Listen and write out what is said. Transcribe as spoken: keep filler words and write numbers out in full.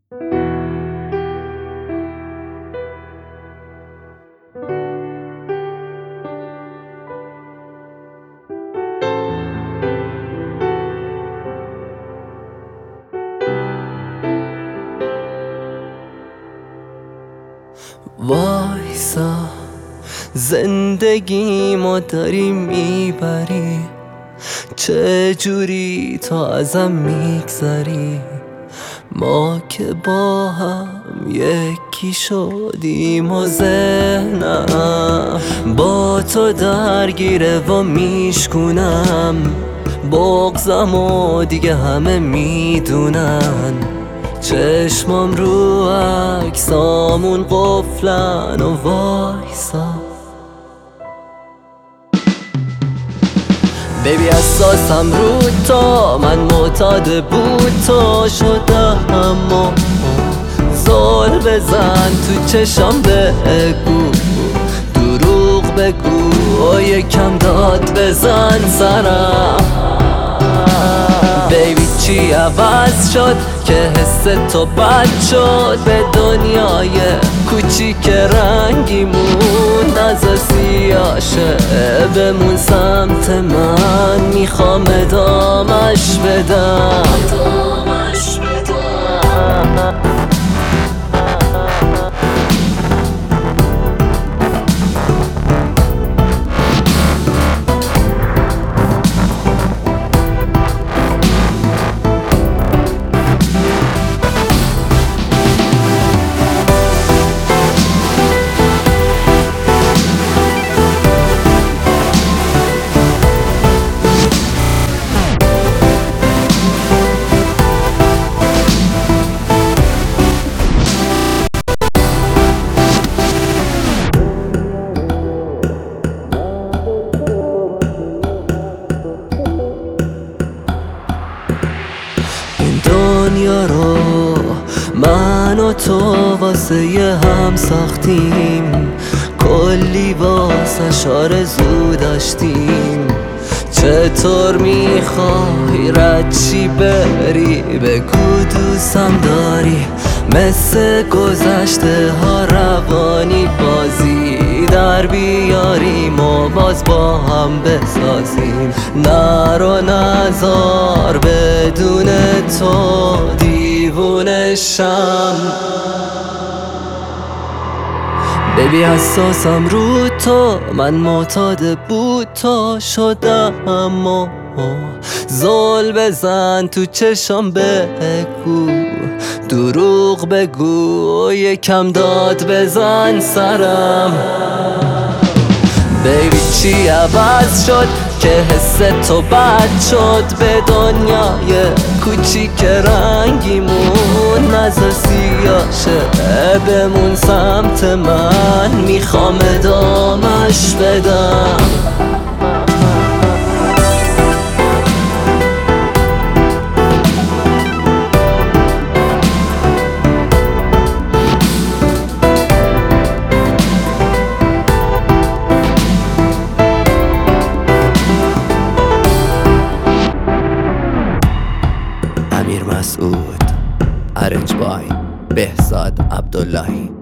وایسا زندگی ما داری میبری، چه جوری تا ازم میگذری. ما که با هم یکی شدیم و ذهنم با تو درگیره و میشکونم. بغضم و دیگه همه میدونن، چشمام رو عکسامون قفلن و وایسا بیبی اساسم رو تو، من معتاد بود تو شدم. اما زل بزن تو چشام بگو، دروغ بگو و یکم داد بزن سرم. بیبی چی عوض شد که حس تو بد شد؟ به دنیای کوچیک رنگیمون از سیاشه بمون سمت من، میخوام ادامش بدم. دنیا رو من و تو واسه یه هم ساختیم، کلی واسه آرزو داشتیم. چطور میخوای رد چی بری؟ بگو دوستم داری، مثل گذشته ها روانی بازی در بیاریم و باز با هم بسازیم. نر و نزار بدون تو دیوونشم. بیبی حساسم رو تو، من معتاد بود تو شدم. اما زل بزن تو چشام بگو، دروغ بگو یکم داد بزن سرم. بیبی چی عوض شد که حس تو بد شد؟ به دنیای کوچیک رنگیمون از سیاشه بمون سمت من، میخوام ادامش بدم. امیر مسعود، ارنج بای بهزاد عبداللهی.